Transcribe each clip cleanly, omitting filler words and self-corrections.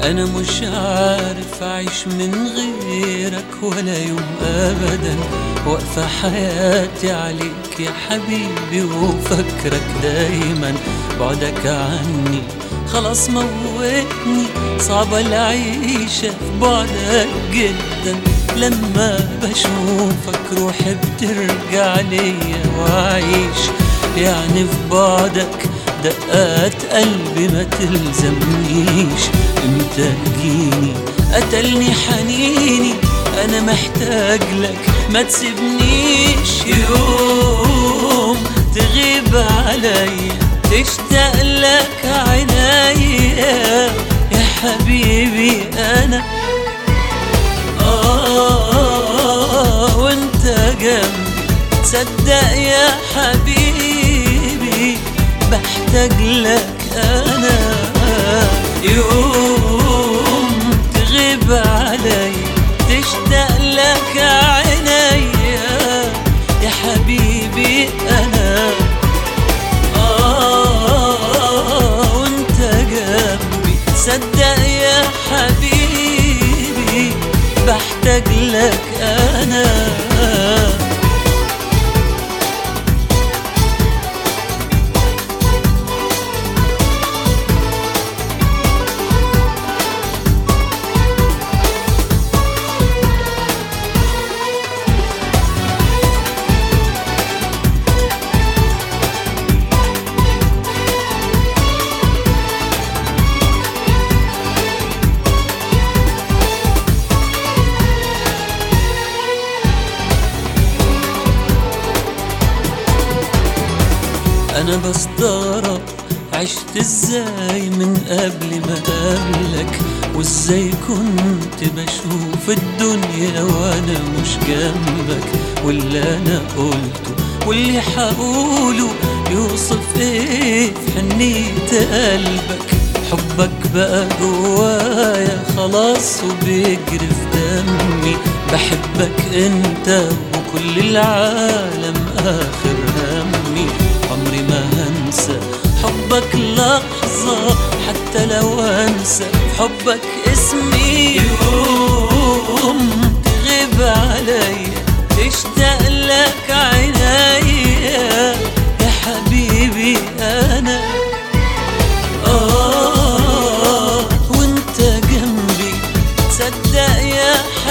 أنا مش عارف أعيش من غيرك ولا يوم أبدا، واقفة حياتي عليك يا حبيبي وفكرك دايما. بعدك عني خلاص موتني، صعبة العيشة في بعدك جدا. لما بشوفك روحي بترجع ليا وأعيش، يعني في بعدك دقات قلبي ما تلزمنيش. امتى تجيني قتلني حنيني، انا محتاج لك ما تسيبنيش. يوم تغيب عليا تشتاق لك عنايا يا حبيبي انا. وانت جنبي تصدق يا حبيبي بحتاج لك انا. يوم تغيب علي تشتاق لك عينيا يا حبيبي انا. وانت جنبي تصدق يا حبيبي بحتاج لك انا. أنا بستغرب عشت ازاي من قبل ما قابلك، وازاي كنت بشوف الدنيا وانا مش جنبك. واللي انا قلته واللي حقوله يوصف ايه في حنية قلبك. حبك بقى جوايا خلاص وبيجري في دمي. بحبك انت وكل العالم اخر همي. عمري ما هنسى حبك لحظة، حتى لو انسى حبك اسمي. يوم تغيب عليا تشتاق لك عينيا يا حبيبي انا. وانت جنبي تصدق يا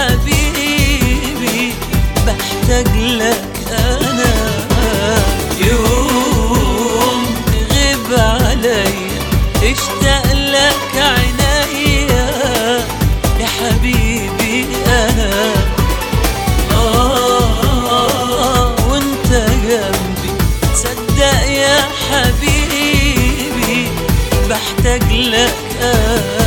حبيبي بحتاج لك انا. يوم تغيب عليا تشتاق لك عينيا يا حبيبي انا. وانت جنبي تصدق يا حبيبي بحتاج لك